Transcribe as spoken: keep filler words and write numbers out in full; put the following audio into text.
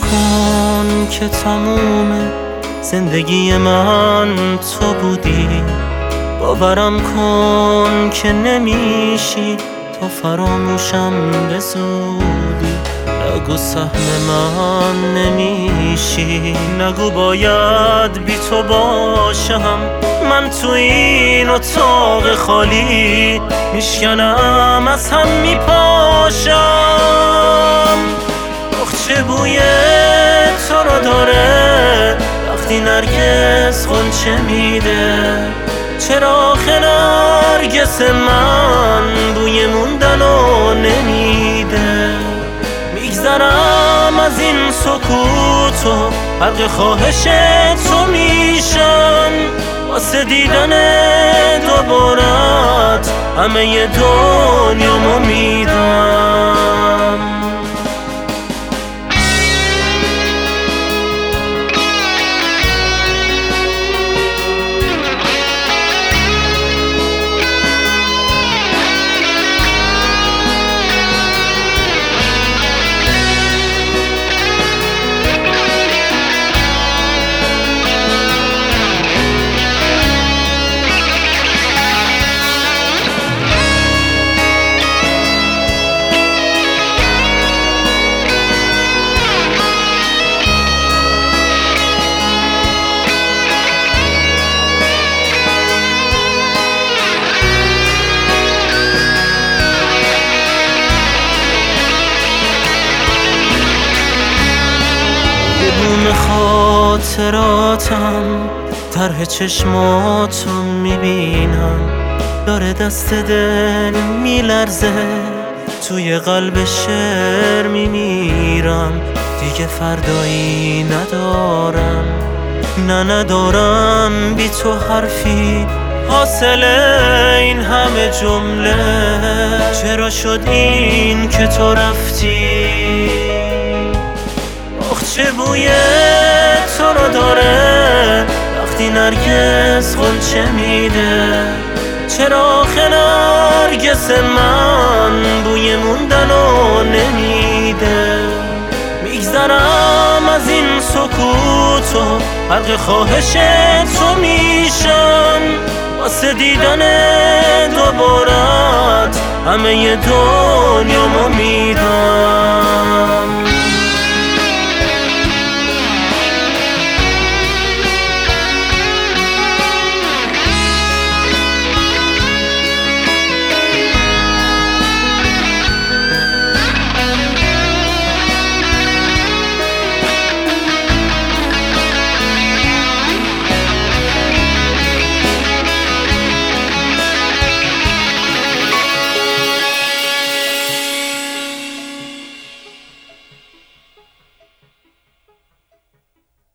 کن که تموم زندگی من تو بودی، باورم کن که نمیشی تو فراموشم به زودی. نگو سهم من نمیشی، نگو باید بی تو باشم. من تو این اتاق خالی میشکنم، از هم میپاشم. چه بوی تو رو داره وقتی نرگس غنچه میده؟ چرا آخه نرگس من بوی موندنو نمیده؟ میگذرم از این سکوت و حلق خواهش تو میشم، واسه دیدن دوبارت همه دنیامو میدم. بوم خاطراتم طرح چشماتو میبینم، داره دست دل میلرزه، توی قلب شعر میمیرم. دیگه فردایی ندارم، نه ندارم بی تو حرفی. حاصل این همه جمله چرا شد این که تو رفتی؟ چه بوی تو رو داره وقتی نرگس غنچه میده؟ چرا آخه نرگس من بوی موندنو نمیده؟ میگذرم از این سکوت و حلق خواهش تو میشم، واسه دیدن دوبارت همه دنیامو میدم.